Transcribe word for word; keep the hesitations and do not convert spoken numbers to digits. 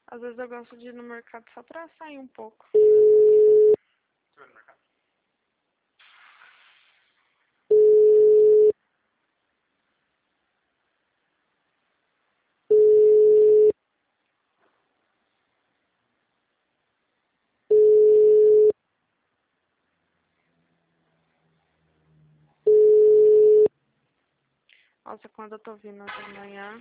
Às vezes eu gosto de ir no mercado só pra sair um pouco. Você vai no mercado? Nossa, quando eu tô vindo de manhã,